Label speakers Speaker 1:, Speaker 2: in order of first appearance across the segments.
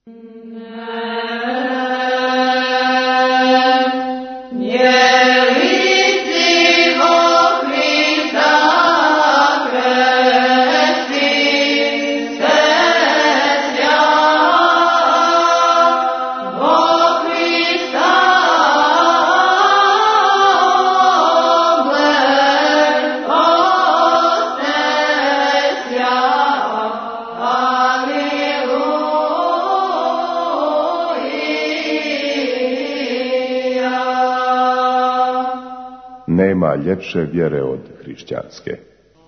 Speaker 1: Nema ljepše vjere od hrišćanske.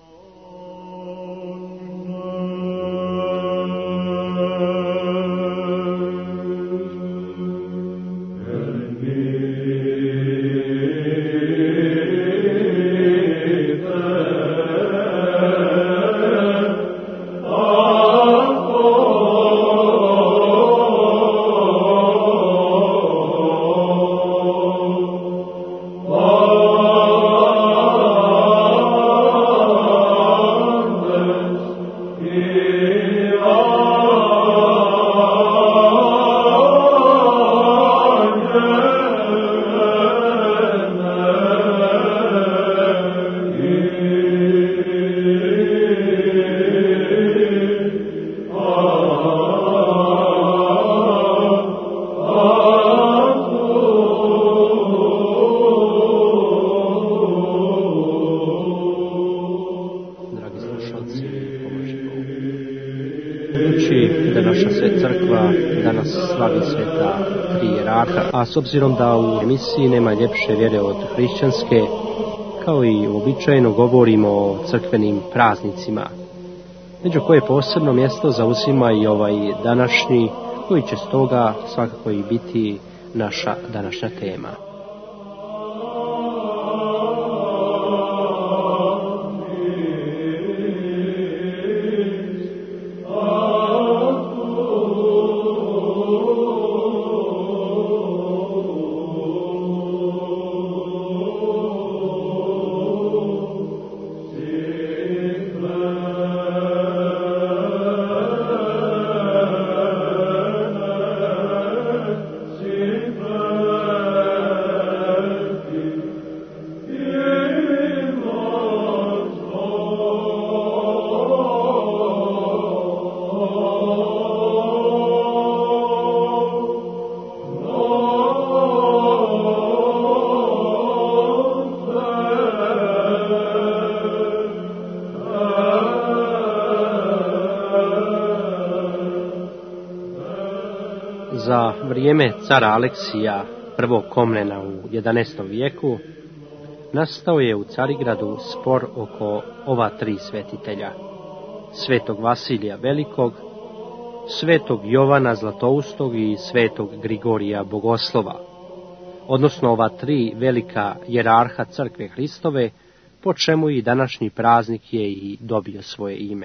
Speaker 2: Da naša crkva danas slavi sveta tri jerarha, a s obzirom da u emisiji nema ljepše vjere od hrišćanske, kao i uobičajeno govorimo o crkvenim praznicima, među koje posebno mjesto zauzima i ovaj današnji, koji će stoga svakako i biti naša današnja tema. Za vrijeme cara Aleksija I. Komnena u 11. vijeku nastao je u Carigradu spor oko ova tri svetitelja: svetog Vasilija Velikog, svetog Jovana Zlatoustog i svetog Grigorija Bogoslova, odnosno ova tri velika jerarha crkve Hristove, po čemu i današnji praznik je i dobio svoje ime.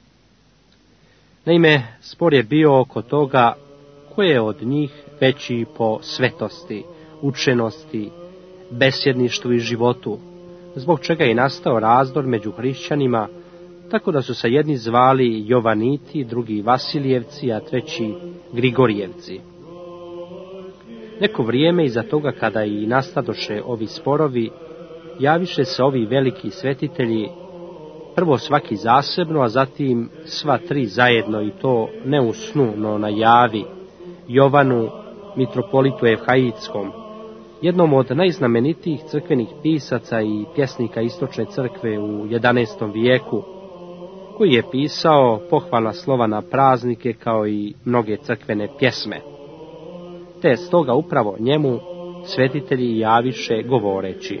Speaker 2: Naime, spor je bio oko toga ko je od njih veći po svetosti, učenosti, besjedništvu i životu, zbog čega je nastao razdor među hrišćanima, tako da su se jedni zvali Jovaniti, drugi Vasilijevci, a treći Grigorijevci. Neko vrijeme iza toga, kada i nastadoše ovi sporovi, javiše se ovi veliki svetitelji, prvo svaki zasebno, a zatim sva tri zajedno, i to ne u snu, no na javi, Jovanu, mitropolitu Evhaijskom, jednom od najznamenitijih crkvenih pisaca i pjesnika istočne crkve u 11. vijeku, koji je pisao pohvalna slova na praznike kao i mnoge crkvene pjesme. Te stoga upravo njemu svetitelji javiše govoreći: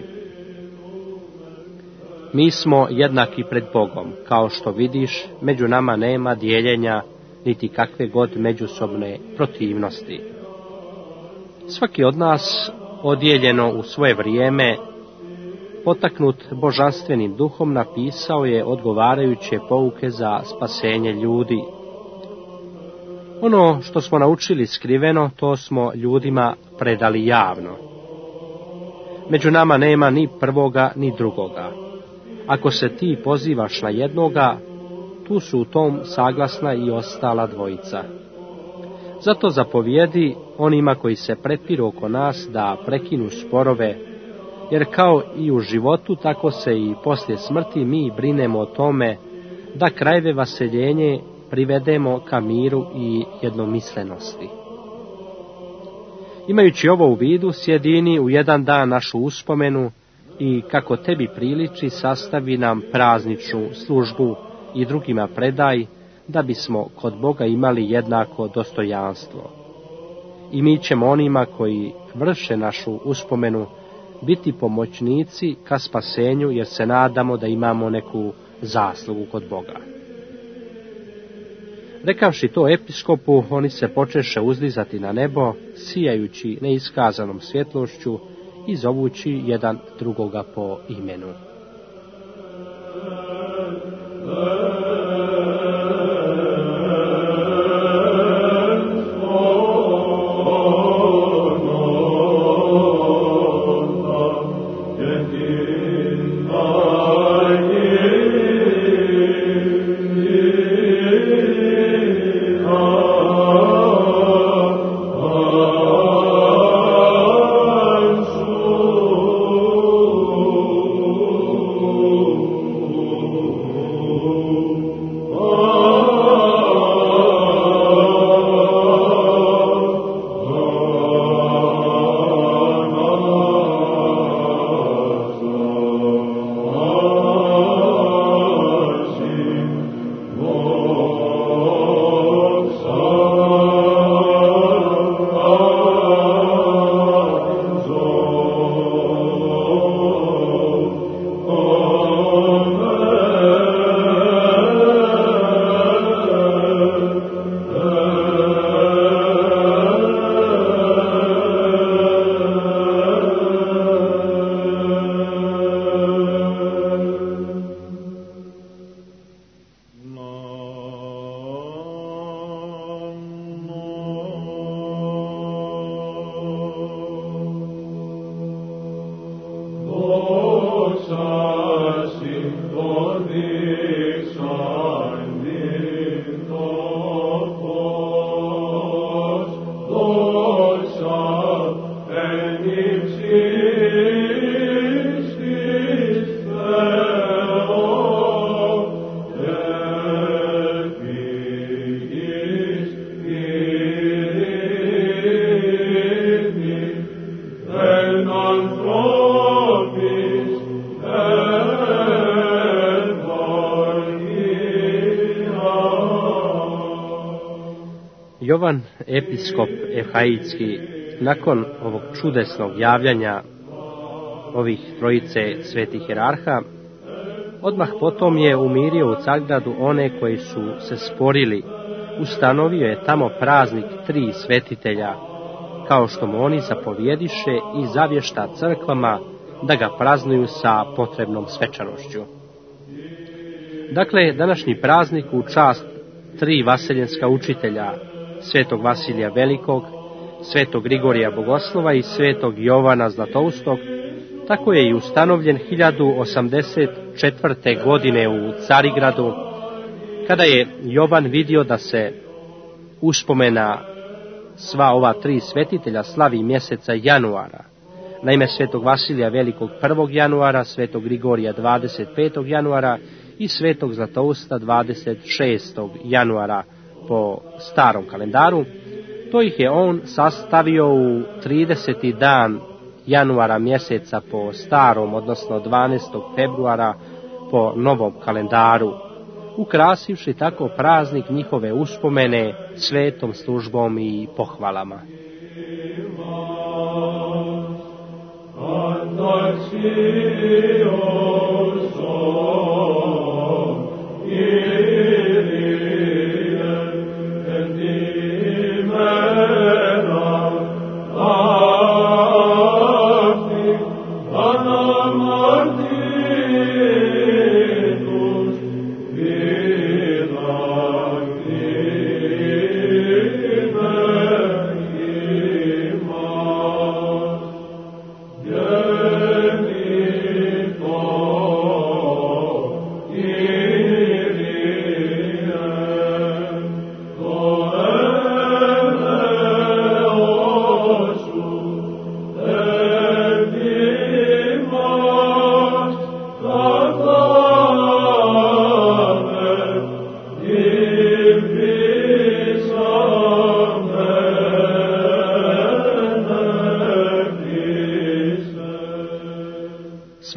Speaker 2: mi smo jednaki pred Bogom, kao što vidiš, među nama nema dijeljenja, niti kakve god međusobne protivnosti. Svaki od nas, odijeljeno u svoje vrijeme, potaknut božanstvenim duhom, napisao je odgovarajuće pouke za spasenje ljudi. Ono što smo naučili skriveno, to smo ljudima predali javno. Među nama nema ni prvoga ni drugoga. Ako se ti pozivaš na jednoga, tu su u tom saglasna i ostala dvojica. Zato zapovjedi onima koji se prepiru oko nas da prekinu sporove, jer kao i u životu, tako se i poslije smrti mi brinemo o tome da krajeve vaseljenje privedemo ka miru i jednomislenosti. Imajući ovo u vidu, sjedini u jedan dan našu uspomenu i kako tebi priliči sastavi nam prazničnu službu i drugima predaj, da bismo kod Boga imali jednako dostojanstvo. I mi ćemo onima koji vrše našu uspomenu biti pomoćnici ka spasenju, jer se nadamo da imamo neku zaslugu kod Boga. Rekavši to episkopu, oni se počeše uzdizati na nebo, sijajući neiskazanom svjetlošću i zovući jedan drugoga po imenu. Jovan, episkop Ehaidski, nakon ovog čudesnog javljanja ovih trojice svetih hijerarha, odmah potom je umirio u Carigradu one koji su se sporili, ustanovio je tamo praznik 3 svetitelja, kao što mu oni zapovjediše, i zavješta crkvama da ga praznuju sa potrebnom svečanošću. Dakle, današnji praznik u čast 3 vaseljenska učitelja, svetog Vasilija Velikog, svetog Grigorija Bogoslova i svetog Jovana Zlatoustog, tako je i ustanovljen 1084. godine u Carigradu, kada je Jovan vidio da se uspomena sva ova 3 svetitelja slavi mjeseca januara. Naime, svetog Vasilija Velikog 1. januara, svetog Grigorija 25. januara i svetog Zlatousta 26. januara po starom kalendaru. To ih je on sastavio u 30. dan januara mjeseca po starom, odnosno 12. februara po novom kalendaru, ukrasivši tako praznik njihove uspomene svetom službom i pohvalama.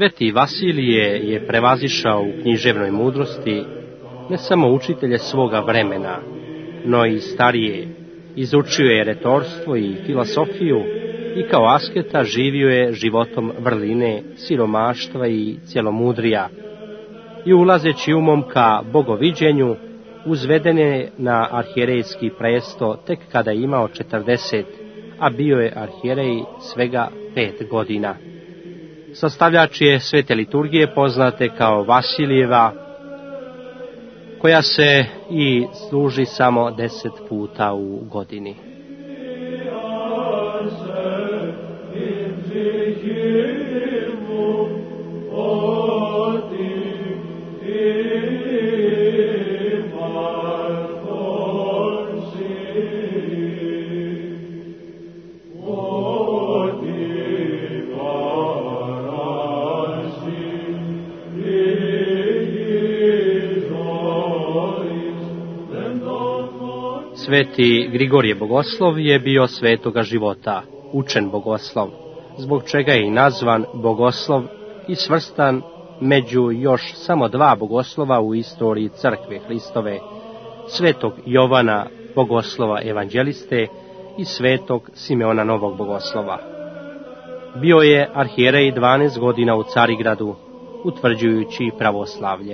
Speaker 2: Sveti Vasilije je prevazišao u književnoj mudrosti ne samo učitelje svoga vremena, no i starije. Izučio je retorstvo i filosofiju i kao asketa živio je životom vrline, siromaštva i cjelomudrija. I ulazeći umom ka bogoviđenju, uzveden je na arhijerejski presto tek kada je imao 40, a bio je arhijerej svega 5 godina. Sastavljač je svete liturgije poznate kao Vasilijeva, koja se i služi samo 10 puta u godini. Sveti Grigorije Bogoslov je bio svetoga života, učen bogoslov, zbog čega je i nazvan bogoslov i svrstan među još samo 2 bogoslova u istoriji crkve Hristove, svetog Jovana Bogoslova evanđeliste i svetog Simeona Novog Bogoslova. Bio je arhijerej 12 godina u Carigradu, utvrđujući pravoslavlje.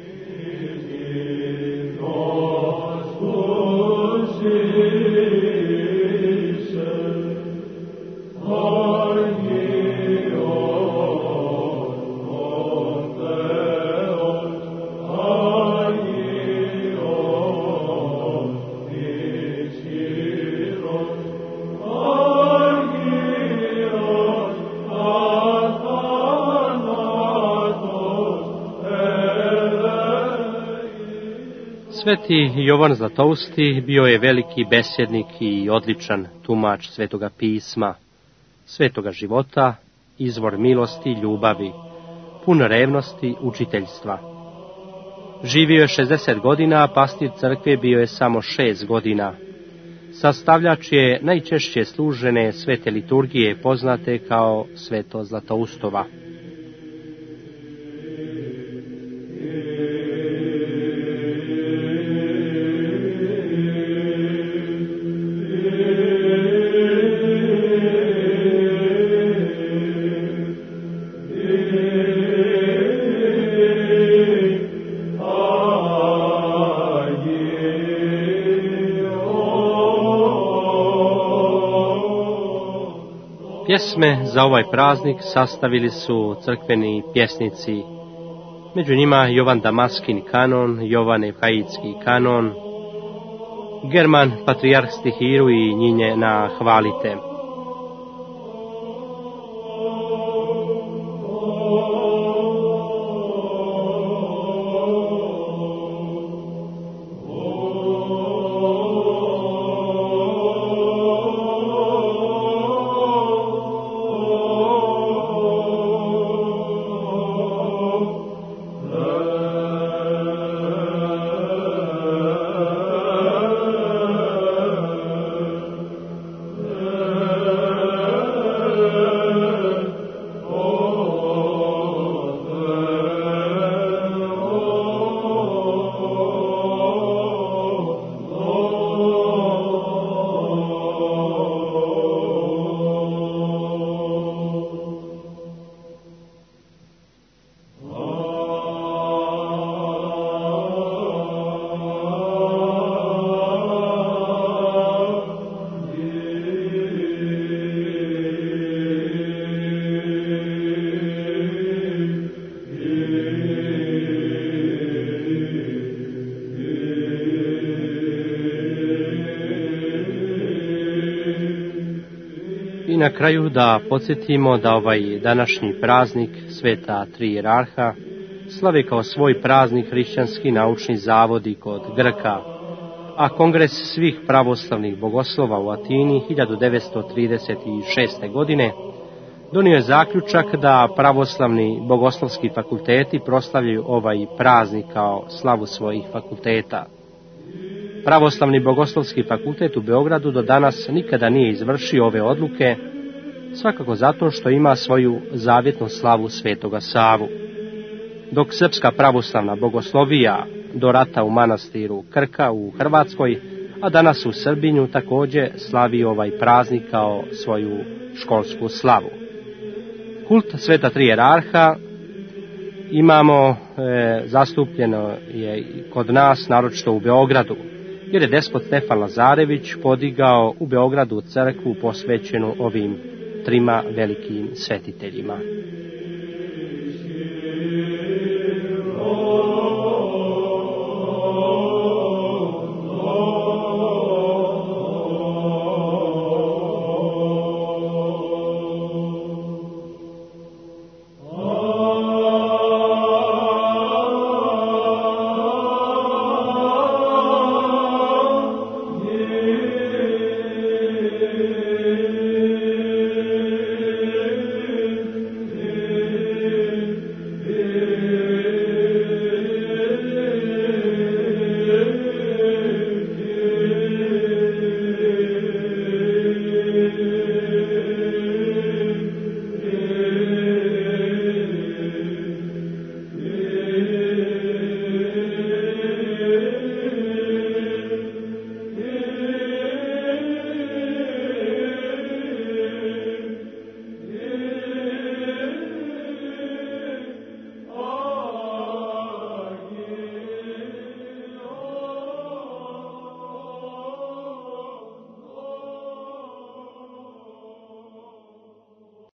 Speaker 2: Sveti Jovan Zlatousti bio je veliki besjednik i odličan tumač svetoga pisma, svetoga života, izvor milosti i ljubavi, pun revnosti učiteljstva. Živio je 60 godina, a pastir crkve bio je samo 6 godina. Sastavljač je najčešće služene svete liturgije poznate kao sveto Zlatoustova. Pjesme za ovaj praznik sastavili su crkveni pjesnici, među njima Jovan Damaskin kanon, Jovan Evhajidski kanon, German patrijarh stihiru i njinje na hvalite. I na kraju da podsjetimo da ovaj današnji praznik Sveta Tri Jerarha slave kao svoj praznik hrišćanski naučni zavodi kod Grka, a Kongres svih pravoslavnih bogoslova u Atini 1936. godine donio je zaključak da pravoslavni bogoslovski fakulteti proslavljaju ovaj praznik kao slavu svojih fakulteta. Pravoslavni bogoslovski fakultet u Beogradu do danas nikada nije izvršio ove odluke, svakako zato što ima svoju zavjetnu slavu Svetoga Savu. Dok srpska pravoslavna bogoslovija do rata u manastiru Krka u Hrvatskoj, a danas u Srbinju također slavi ovaj praznik kao svoju školsku slavu. Kult Sveta Tri Jerarha imamo zastupljeno je kod nas, naročito u Beogradu, jer je despot Stefan Lazarević podigao u Beogradu crkvu posvećenu ovim trima velikim svetiteljima.